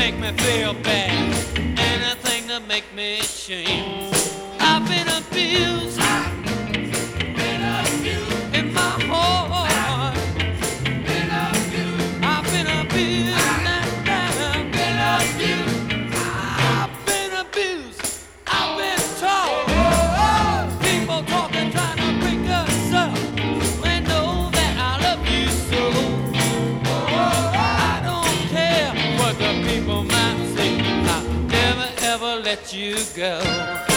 make me feel bad, anything to make me ashamed. I've been abused in my heart. I've been abused. I've been abused. I've been taught. People talking, trying to break us up. They know that I love you so. I don't care what the people might say. I'll never ever let you go.